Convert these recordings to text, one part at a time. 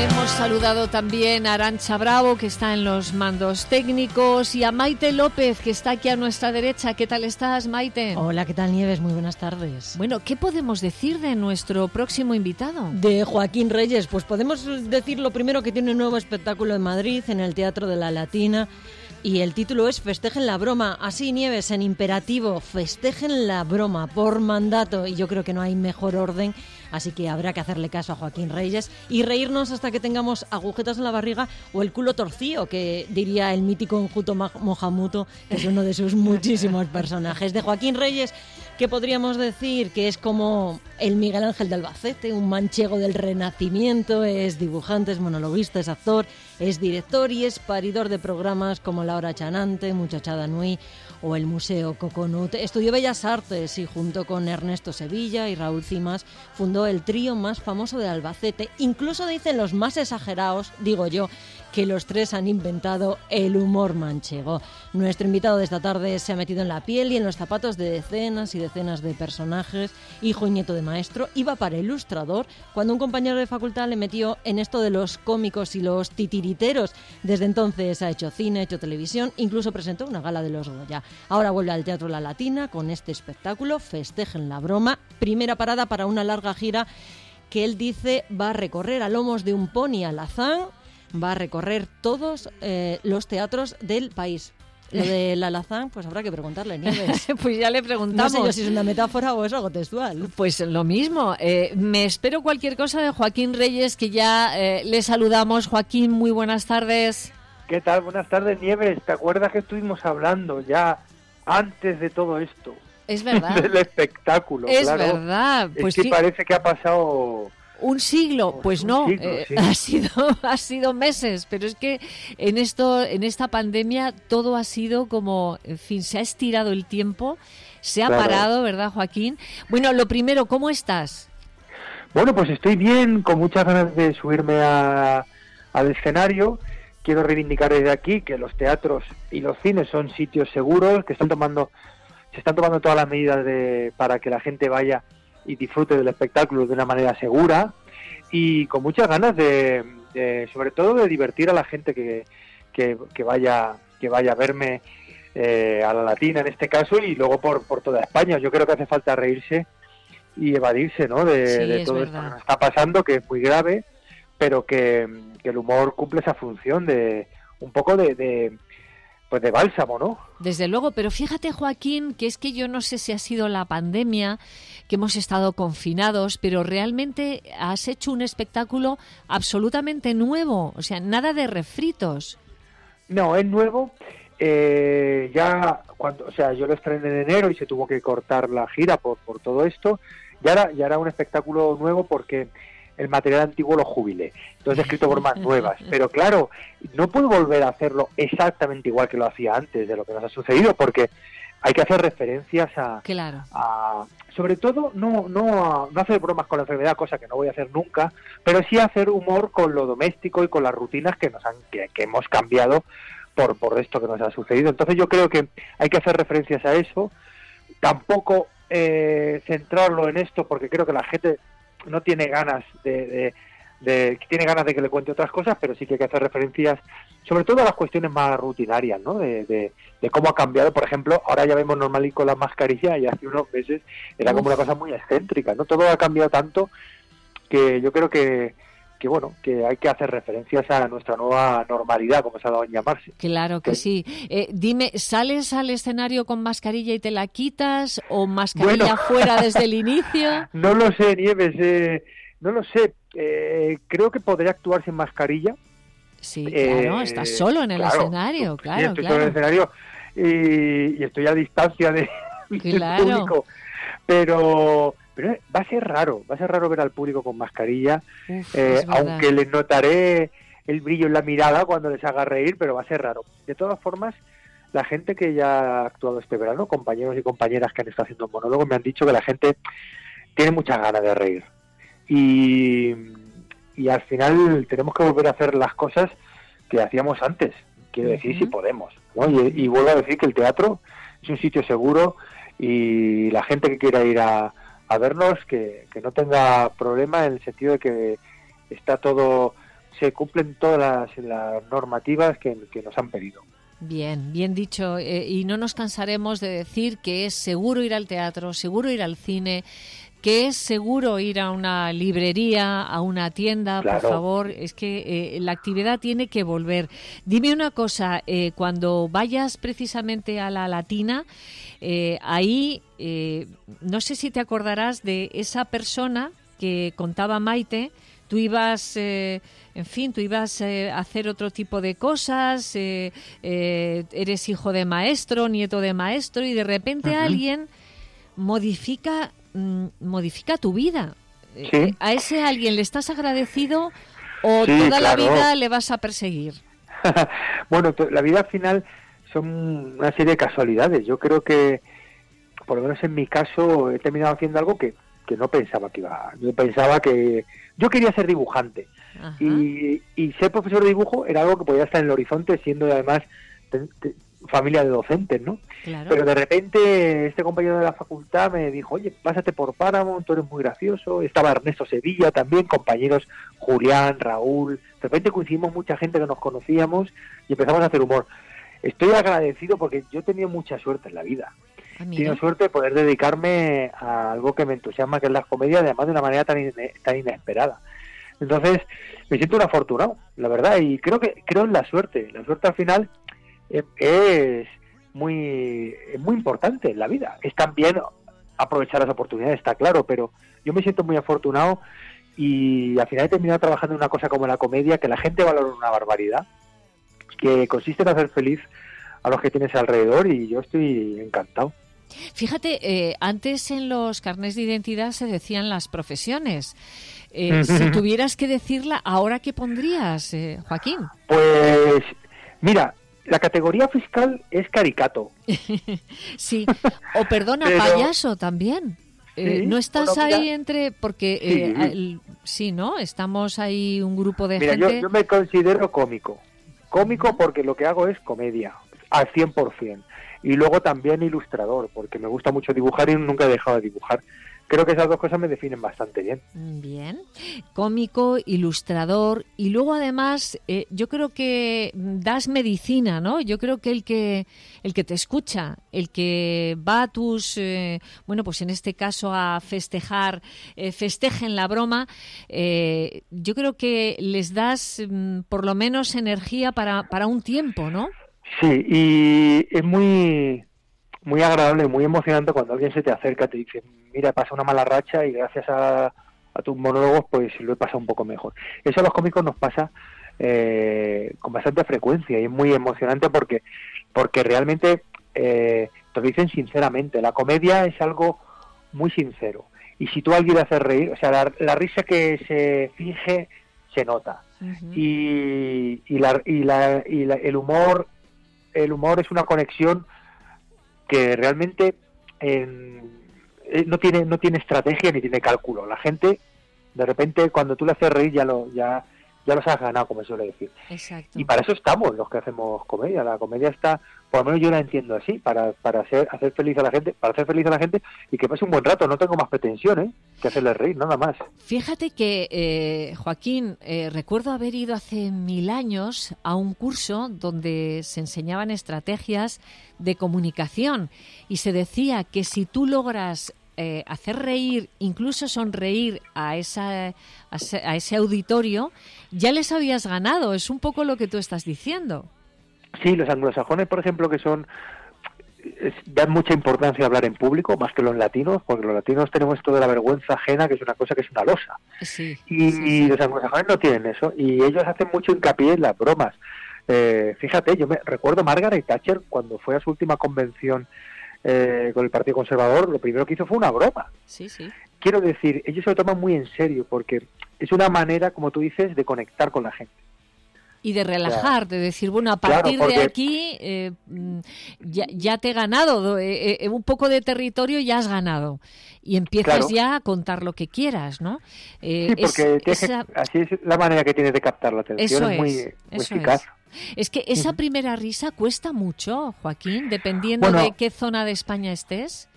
Hemos saludado también a Arantxa Bravo, que está en los mandos técnicos, y a Maite López, que está aquí a nuestra derecha. ¿Qué tal estás, Maite? Hola, ¿qué tal, Nieves? Muy buenas tardes. Bueno, ¿qué podemos decir de nuestro próximo invitado? De Joaquín Reyes, pues podemos decir lo primero, que tiene un nuevo espectáculo en Madrid, en el Teatro de la Latina, y el título es Festejen la broma. Así, Nieves, en imperativo, festejen la broma por mandato, y yo creo que no hay mejor orden. Así que habrá que hacerle caso a Joaquín Reyes y reírnos hasta que tengamos agujetas en la barriga o el culo torcido, que diría el mítico Enjuto Mohamuto, que es uno de sus muchísimos personajes. De Joaquín Reyes, ¿qué podríamos decir? Que es como el Miguel Ángel de Albacete, un manchego del Renacimiento, es dibujante, es monologuista, es actor, es director y es paridor de programas como La Hora Chanante, Muchachada Nui o el Museo Coconut. Estudió Bellas Artes y junto con Ernesto Sevilla y Raúl Cimas fundó el trío más famoso de Albacete. Incluso dicen los más exagerados, digo yo, que los tres han inventado el humor manchego. Nuestro invitado de esta tarde se ha metido en la piel y en los zapatos de decenas y decenas de personajes. Hijo y nieto de maestro, iba para ilustrador cuando un compañero de facultad le metió en esto de los cómicos y los titiriteros. Desde entonces ha hecho cine, ha hecho televisión, incluso presentó una gala de los Goya. Ahora vuelve al Teatro La Latina con este espectáculo, Festejen la broma, primera parada para una larga gira que él dice va a recorrer a lomos de un pony alazán. Va a recorrer todos los teatros del país. Lo del alazán, pues habrá que preguntarle, Nieves. Pues ya le preguntamos. No sé yo si es una metáfora o es algo textual. Pues lo mismo. Me espero cualquier cosa de Joaquín Reyes, que ya le saludamos. Joaquín, muy buenas tardes. ¿Qué tal? Buenas tardes, Nieves. ¿Te acuerdas que estuvimos hablando ya antes de todo esto? Es verdad. Del espectáculo, es claro. Verdad. Pues es que parece que ha pasado... ¿Un siglo? Pues no, sí. ha sido meses, pero es que en esta pandemia todo ha sido como, en fin, se ha estirado el tiempo, se ha parado, ¿verdad, Joaquín? Bueno, lo primero, ¿cómo estás? Bueno, pues estoy bien, con muchas ganas de subirme al escenario. Quiero reivindicar desde aquí que los teatros y los cines son sitios seguros, que se están tomando todas las medidas para que la gente vaya y disfrute del espectáculo de una manera segura, y con muchas ganas de sobre todo de divertir a la gente que vaya a verme a la Latina en este caso, y luego por toda España. Yo creo que hace falta reírse y evadirse, ¿no? de todo esto que nos está pasando, que es muy grave, pero que el humor cumple esa función de un poco de bálsamo, ¿no? Desde luego, pero fíjate, Joaquín, que es que yo no sé si ha sido la pandemia, que hemos estado confinados, pero realmente has hecho un espectáculo absolutamente nuevo, o sea, nada de refritos. No, es nuevo. Yo lo estrené en enero y se tuvo que cortar la gira por todo esto. Ya era un espectáculo nuevo porque el material antiguo lo jubilé, entonces he escrito bromas nuevas, pero claro, no puedo volver a hacerlo exactamente igual que lo hacía antes de lo que nos ha sucedido, porque hay que hacer referencias a sobre todo no hacer bromas con la enfermedad, cosa que no voy a hacer nunca, pero sí hacer humor con lo doméstico y con las rutinas que hemos cambiado por esto que nos ha sucedido. Entonces yo creo que hay que hacer referencias a eso, tampoco centrarlo en esto, porque creo que la gente no tiene ganas tiene ganas de que le cuente otras cosas, pero sí que hay que hacer referencias sobre todo a las cuestiones más rutinarias, ¿no? De cómo ha cambiado. Por ejemplo, ahora ya vemos normal y con la mascarilla, y hace unos meses era como una cosa muy excéntrica, ¿no? Todo ha cambiado tanto que yo creo que hay que hacer referencias a nuestra nueva normalidad, como se ha dado en llamarse. Claro que sí. Dime, ¿sales al escenario con mascarilla y te la quitas, o mascarilla fuera desde el inicio? No lo sé, Nieves, no lo sé. Creo que podría actuar sin mascarilla. Sí, claro, estás solo en el escenario, claro. Sí, estoy solo en el escenario y estoy a distancia del público, pero va a ser raro ver al público con mascarilla, aunque les notaré el brillo en la mirada cuando les haga reír, pero va a ser raro. De todas formas, la gente que ya ha actuado este verano, compañeros y compañeras que han estado haciendo monólogos, me han dicho que la gente tiene muchas ganas de reír. Y al final tenemos que volver a hacer las cosas que hacíamos antes, quiero decir, si podemos, ¿no? Y vuelvo a decir que el teatro es un sitio seguro, y la gente que quiera ir a vernos, que no tenga problema, en el sentido de que está todo se cumplen todas las normativas que nos han pedido. Bien, bien dicho. Y no nos cansaremos de decir que es seguro ir al teatro, seguro ir al cine, que es seguro ir a una librería, a una tienda, claro. Por favor. Es que la actividad tiene que volver. Dime una cosa, cuando vayas precisamente a la Latina, ahí no sé si te acordarás de esa persona que contaba Maite. Tú ibas, tú ibas a hacer otro tipo de cosas, eres hijo de maestro, nieto de maestro, y de repente alguien modifica tu vida. ¿Sí? ¿A ese alguien le estás agradecido o toda la vida le vas a perseguir? Bueno, la vida al final son una serie de casualidades. Yo creo que, por lo menos en mi caso, he terminado haciendo algo que no pensaba que iba. Yo pensaba que yo quería ser dibujante y ser profesor de dibujo era algo que podía estar en el horizonte, siendo además familia de docentes, ¿no? Claro. Pero de repente este compañero de la facultad me dijo, oye, pásate por Paramount, tú eres muy gracioso. Estaba Ernesto Sevilla también, compañeros Julián, Raúl. De repente coincidimos mucha gente que nos conocíamos y empezamos a hacer humor. Estoy agradecido porque yo he tenido mucha suerte en la vida. Tengo suerte de poder dedicarme a algo que me entusiasma, que es la comedia, además de una manera tan inesperada. Entonces, me siento un afortunado, la verdad, y creo en la suerte. La suerte al final es muy importante en la vida. Es también aprovechar las oportunidades, está claro, pero yo me siento muy afortunado y al final he terminado trabajando en una cosa como la comedia, que la gente valora una barbaridad, que consiste en hacer feliz a los que tienes alrededor, y yo estoy encantado. Fíjate, antes en los carnés de identidad se decían las profesiones. Si tuvieras que decirla, ¿ahora qué pondrías, Joaquín? Pues, mira, la categoría fiscal es caricato. Sí, o perdona, pero payaso también. Sí, ¿no estás ahí entre...? Porque, sí, ¿no? Estamos ahí un grupo de gente... Yo me considero cómico. Cómico porque lo que hago es comedia, al 100%. Y luego también ilustrador, porque me gusta mucho dibujar y nunca he dejado de dibujar. Creo que esas dos cosas me definen bastante bien. Bien, cómico, ilustrador, y luego además yo creo que das medicina, ¿no? Yo creo que el que te escucha, el que va a tus, pues en este caso a festejar, festejen la broma, yo creo que les das por lo menos energía para un tiempo, ¿no? Sí, y es muy agradable, muy emocionante cuando alguien se te acerca, te dice, mira, pasa una mala racha y gracias a tus monólogos pues lo he pasado un poco mejor. Eso a los cómicos nos pasa con bastante frecuencia y es muy emocionante porque realmente te lo dicen sinceramente. La comedia es algo muy sincero y si tú a alguien le haces reír, o sea, la risa que se finge se nota. Uh-huh. Y el humor es una conexión que realmente no tiene estrategia ni tiene cálculo. La gente, de repente, cuando tú le haces reír, ya los has ganado, como se suele decir. Exacto. Y para eso estamos los que hacemos comedia. La comedia está, por lo menos yo la entiendo así, para hacer feliz a la gente, y que pase un buen rato. No tengo más pretensiones que hacerle reír, nada más. Fíjate que, Joaquín, recuerdo haber ido hace 1000 años a un curso donde se enseñaban estrategias de comunicación y se decía que si tú logras hacer reír, incluso sonreír a ese auditorio, ya les habías ganado. Es un poco lo que tú estás diciendo. Sí, los anglosajones, por ejemplo, que dan mucha importancia a hablar en público, más que los latinos, porque los latinos tenemos esto de la vergüenza ajena, que es una cosa que es una losa. Sí, y los anglosajones no tienen eso, y ellos hacen mucho hincapié en las bromas. Fíjate, yo me recuerdo Margaret Thatcher, cuando fue a su última convención con el Partido Conservador, lo primero que hizo fue una broma. Sí. Quiero decir, ellos se lo toman muy en serio, porque es una manera, como tú dices, de conectar con la gente. Y de relajar, de decir, bueno, a partir de aquí ya te he ganado, un poco de territorio ya has ganado. Y empiezas ya a contar lo que quieras, ¿no? Sí, porque así es la manera que tienes de captar la atención, es muy eficaz. Es que esa primera risa cuesta mucho, Joaquín, dependiendo de qué zona de España estés.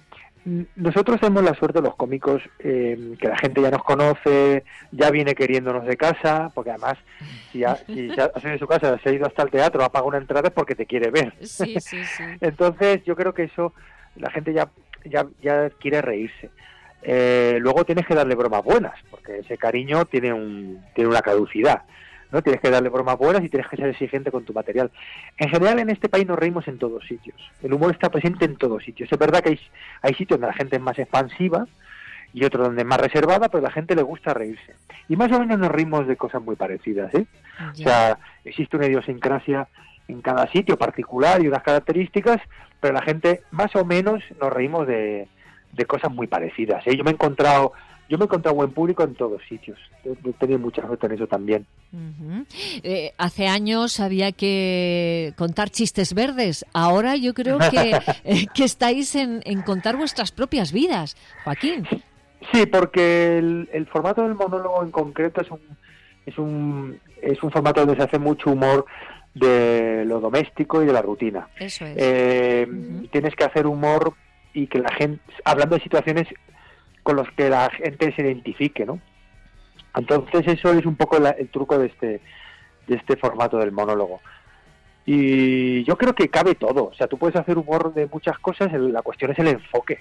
nosotros tenemos la suerte, los cómicos, que la gente ya nos conoce, ya viene queriéndonos de casa, porque además, si has en su casa, se ha ido hasta el teatro, ha pagado una entrada es porque te quiere ver. Sí. Entonces, yo creo que eso, la gente ya quiere reírse. Luego tienes que darle bromas buenas, porque ese cariño tiene una caducidad, ¿no? Tienes que darle bromas buenas y tienes que ser exigente con tu material. En general, en este país nos reímos en todos sitios. El humor está presente en todos sitios. Es verdad que hay sitios donde la gente es más expansiva y otros donde es más reservada, pero a la gente le gusta reírse. Y más o menos nos reímos de cosas muy parecidas, ¿eh? Yeah. O sea, existe una idiosincrasia en cada sitio particular y unas características, pero la gente más o menos nos reímos de cosas muy parecidas, ¿eh? Yo me he encontrado buen público en todos sitios. He tenido mucha suerte en eso también. Uh-huh. Hace años había que contar chistes verdes. Ahora yo creo que estáis en contar vuestras propias vidas, Joaquín. Sí, porque el formato del monólogo en concreto es un formato donde se hace mucho humor de lo doméstico y de la rutina. Eso es. Tienes que hacer humor y que la gente, hablando de situaciones con los que la gente se identifique, ¿no? Entonces eso es un poco el truco de este formato del monólogo. Y yo creo que cabe todo. O sea, tú puedes hacer humor de muchas cosas, la cuestión es el enfoque.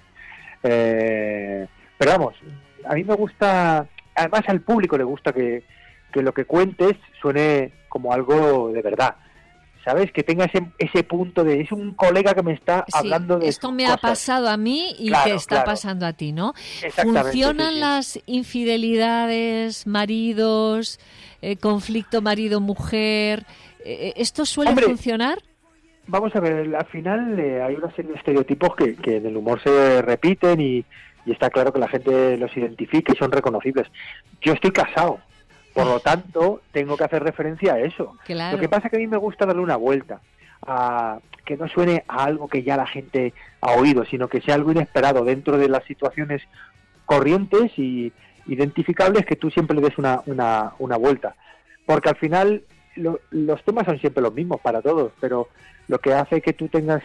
Pero vamos, a mí me gusta, además al público le gusta que lo que cuentes suene como algo de verdad. ¿Sabes? Que tenga ese punto de... Es un colega que me está hablando de esto me cosas. Ha pasado a mí y te está pasando a ti, ¿no? ¿Funcionan las infidelidades, maridos, conflicto marido-mujer? ¿Esto suele funcionar? Vamos a ver, al final hay una serie de estereotipos que en el humor se repiten y está claro que la gente los identifica y son reconocibles. Yo estoy casado. Por lo tanto, tengo que hacer referencia a eso. Claro. Lo que pasa es que a mí me gusta darle una vuelta, a que no suene a algo que ya la gente ha oído, sino que sea algo inesperado dentro de las situaciones corrientes y identificables, que tú siempre le des una vuelta. Porque al final los temas son siempre los mismos para todos, pero lo que hace que tú tengas...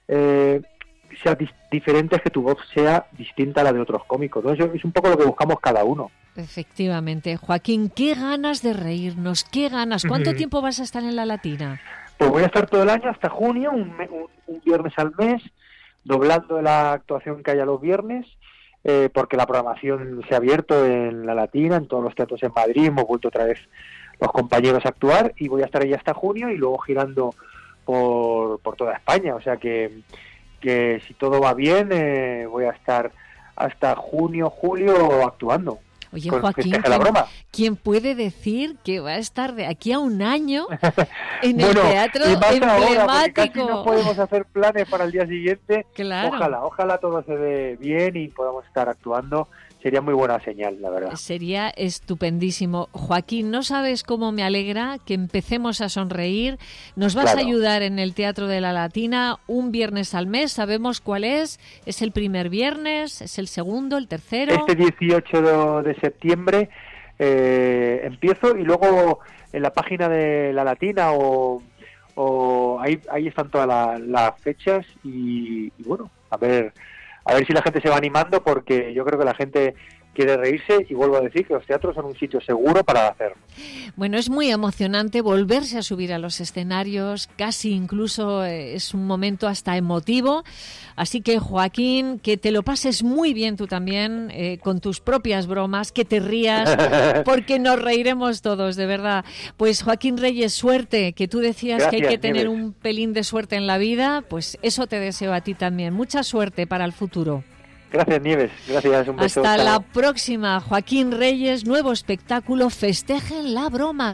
sea diferente es que tu voz sea distinta a la de otros cómicos, ¿no? Eso es un poco lo que buscamos cada uno. Efectivamente. Joaquín, qué ganas de reírnos, qué ganas. ¿Cuánto tiempo vas a estar en La Latina? Pues voy a estar todo el año hasta junio, un viernes al mes, doblando la actuación que haya los viernes, porque la programación se ha abierto en La Latina, en todos los teatros en Madrid, hemos vuelto otra vez los compañeros a actuar y voy a estar ahí hasta junio y luego girando por toda España. O sea que si todo va bien voy a estar hasta junio, julio actuando. Oye, Joaquín, ¿quién puede decir que va a estar de aquí a un año en el teatro emblemático? Ahora, casi no podemos hacer planes para el día siguiente. Claro. Ojalá todo se dé bien y podamos estar actuando. Sería muy buena señal, la verdad. Sería estupendísimo. Joaquín, no sabes cómo me alegra que empecemos a sonreír. Nos vas a ayudar en el Teatro de La Latina un viernes al mes. ¿Sabemos cuál es? ¿Es el primer viernes? ¿Es el segundo? ¿El tercero? Este 18 de septiembre empiezo y luego en la página de La Latina o ahí están todas las fechas y bueno, a ver si la gente se va animando, porque yo creo que la gente quiere reírse y vuelvo a decir que los teatros son un sitio seguro para hacerlo. Bueno, es muy emocionante volverse a subir a los escenarios, casi incluso es un momento hasta emotivo. Así que, Joaquín, que te lo pases muy bien tú también, con tus propias bromas, que te rías, porque nos reiremos todos, de verdad. Pues, Joaquín Reyes, suerte, que tú decías que hay que tener un pelín de suerte en la vida, pues eso te deseo a ti también. Mucha suerte para el futuro. Gracias, Nieves. Gracias, un beso. Hasta la próxima. Joaquín Reyes, nuevo espectáculo, Festejen la Broma.